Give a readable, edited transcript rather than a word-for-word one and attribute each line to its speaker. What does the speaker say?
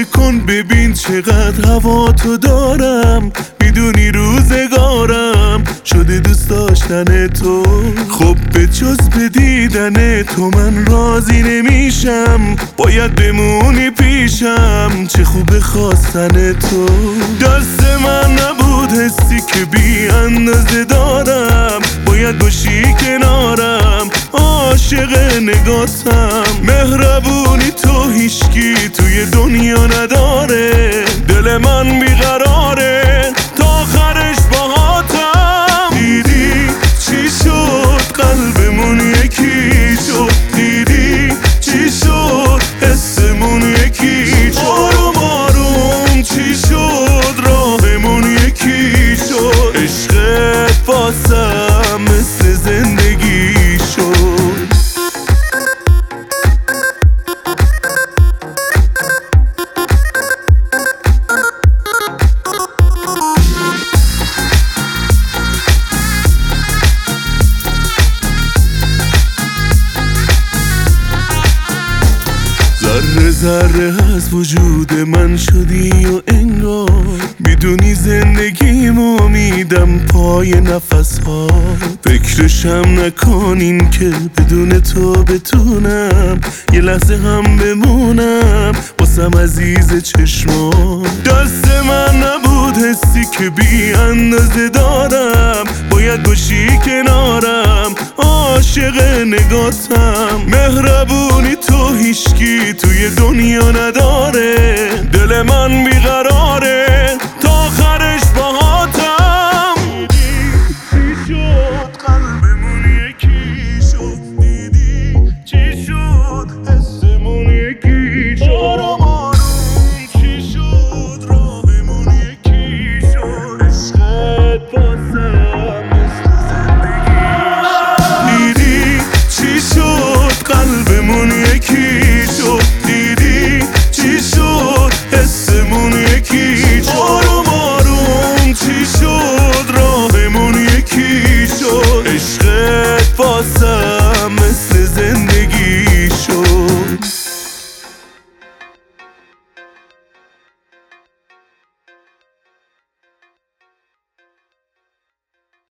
Speaker 1: فکر کن ببین چقدر هوا تو دارم، میدونی روزگارم شده دوست داشتن تو. خب به جز به دیدن تو من راضی نمیشم، باید بمونی پیشم، چه خوب خواستن تو. دست من نبود حسی که بی اندازه دارم، باید باشی کنارم، عاشق نگاتم. مهربونی تو هیچکی توی دنیا نداره، دل من بیقراره تا آخرش باهاتم. دیدی چی شد قلبمون یکی شد، دیدی چی شد حسمون یکی شد، آروم آروم چی شد راهمون یکی شد، عشقت واسم مثل زندگی شد. ذره ذره از وجود من شدی و انگار میدونی زندگیم امیدم پای نفس ها. فکرشم نکنین که بدون تو بتونم یه لحظه هم بمونم واسم عزیز چشمان. دست من نبود حسی که بی اندازه دارم، باید باشی کنارم، عاشق نگاتم. مهربونی تو هیچکی توی دنیا نداره، دل من